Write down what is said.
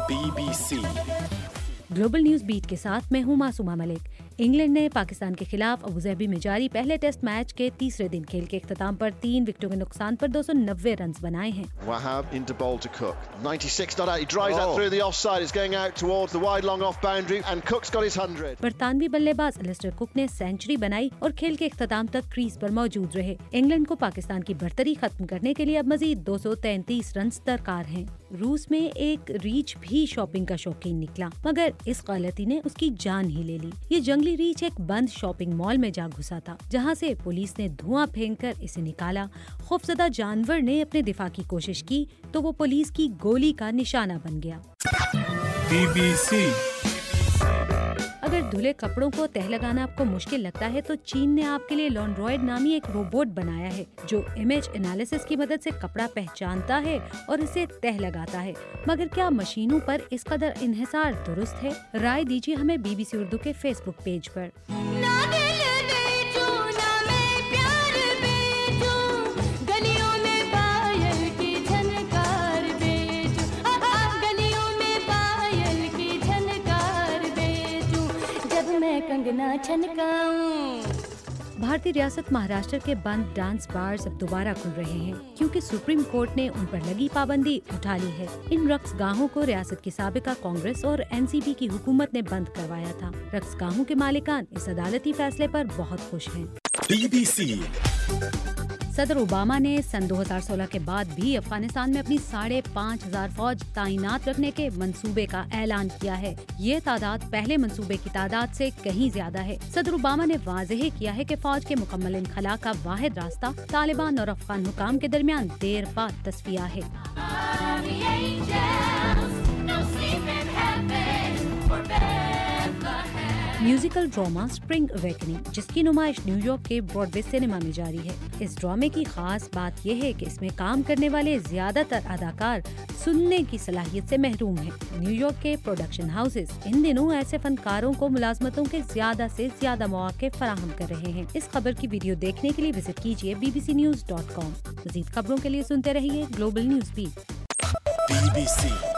BBC global news beat के साथ मैं हूं मासूमा मलिक। इंग्लैंड ने पाकिस्तान के खिलाफ अबूधाबी में जारी पहले टेस्ट मैच के तीसरे दिन खेल के इख्तिताम पर 3 विकेटों के नुकसान पर 290 रन बनाए हैं। Wahab into bowl to Cook. 96 not out. He drives that through the offside. It's going out towards the wide long off boundary and Cook's got his 100. बरतानवी बल्लेबाज एलिस्टर कुक ने सेंचुरी बनाई और खेल के इख्तिताम तक क्रीज पर मौजूद रहे। इंग्लैंड को पाकिस्तान की बढ़तरी खत्म करने के लिए अब मजीद 233 रन दरकार हैं। रूस में एक रीछ भी शॉपिंग का शौकीन निकला, मगर इस गलती ने उसकी जान ही ले ली। ये जंगली रीछ एक बंद शॉपिंग मॉल में जा घुसा था, जहां से पुलिस ने धुआं फेंककर इसे निकाला। खौफजदा जानवर ने अपने दिफा की कोशिश की तो वो पुलिस की गोली का निशाना बन गया। BBC अगर धुले कपड़ों को तह लगाना आपको मुश्किल लगता है तो चीन ने आपके लिए लॉन्ड्रॉइड नामी एक रोबोट बनाया है जो इमेज एनालिसिस की मदद से कपड़ा पहचानता है और इसे तह लगाता है। मगर क्या मशीनों पर इस कदर इन्हिसार दुरुस्त है? राय दीजिए हमें BBC उर्दू के फेसबुक पेज पर। भारतीय रियासत महाराष्ट्र के बंद डांस बार्स अब दोबारा खुल रहे हैं क्योंकि सुप्रीम कोर्ट ने उन पर लगी पाबंदी उठा ली है। इन रक्स गाहों को रियासत की साबिका कांग्रेस और NCP की हुकूमत ने बंद करवाया था। रक्स गाहों के मालिकान इस अदालती फैसले पर बहुत खुश हैं। BBC सदर ओबामा ने सन 2016 के बाद भी अफगानिस्तान में अपनी 5,500 फौज तैनात रखने के मंसूबे का ऐलान किया है। ये तादाद पहले मंसूबे की तादाद से कहीं ज्यादा है। सदर ओबामा ने वाज़ेह किया है कि फौज के मुकम्मल इनखला का वाहिद रास्ता तालिबान और अफगान हुकाम के दरमियान देर बाद तस्फिया है। म्यूजिकल ड्रामा स्प्रिंग अवेकनिंग, जिसकी नुमाइश न्यूयॉर्क के ब्रॉडवे सिनेमा में जारी है। इस ड्रामे की खास बात यह है कि इसमें काम करने वाले ज्यादातर अदाकार सुनने की सलाहियत से महरूम हैं। न्यूयॉर्क के प्रोडक्शन हाउसेस इन दिनों ऐसे फनकारों को मुलाजमतों के ज्यादा से ज्यादा मौके फराहम कर रहे हैं। इस खबर की वीडियो देखने के लिए विजिट कीजिए bbcnews.com। मज़ीद खबरों के लिए सुनते रहिए ग्लोबल न्यूज बीट। BBC